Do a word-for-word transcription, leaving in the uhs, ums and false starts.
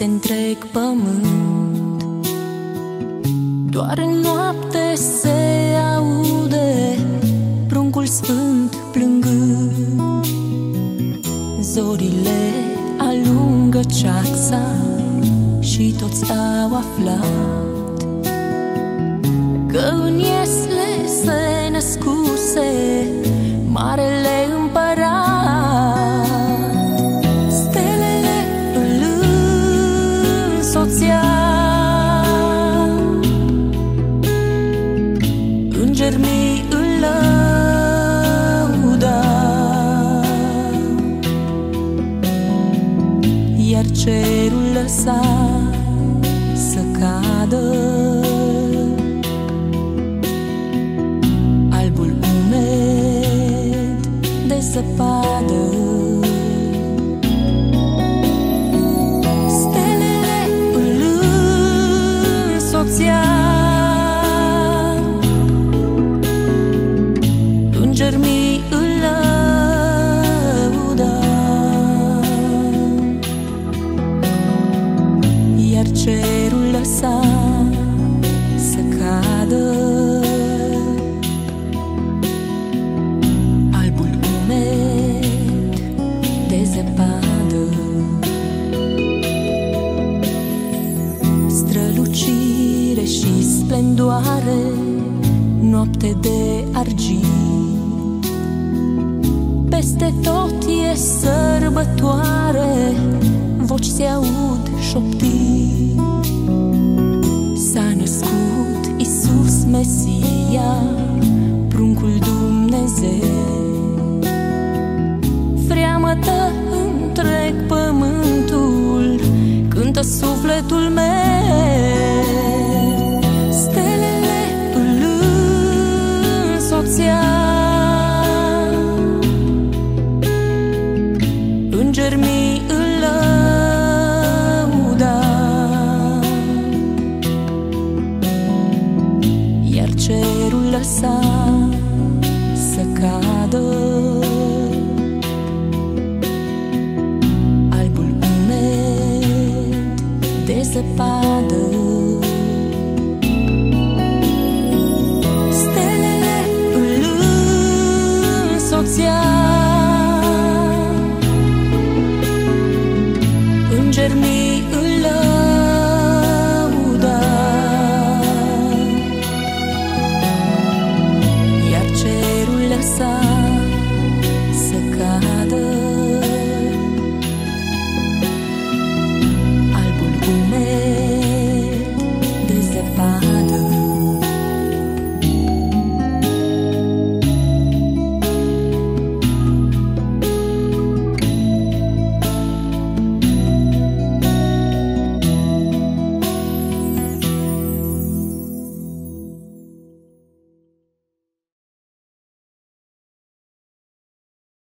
peste întreg pământ. Doar în noapte se aude pruncul sfânt plângând. Zorile alungă ceața și toți au aflat că în Iesle se născuse Marele Împărat. Stelele îl însoțeau, îngeri mii îl lăudau, iar cerul lăsa să cadă albul umed de zăpadă. Stelele îl însoțeau, îngeri mii îl lăudau, iar cerul lăsa să cadă albul umed de zăpadă. Strălucire și splendoare, noapte de argint, peste tot e sărbătoare, voci se aud șoptind. S-a născut Iisus Mesia, pruncul Dumnezeu. Freamătă întreg pământul, cântă sufletul meu. Stelele îl însoțeau, îngeri mii îl lăudau, iar cerul lăsa să cadă albul umed de zăpadă. Stelele îl însoțeau, îngeri mii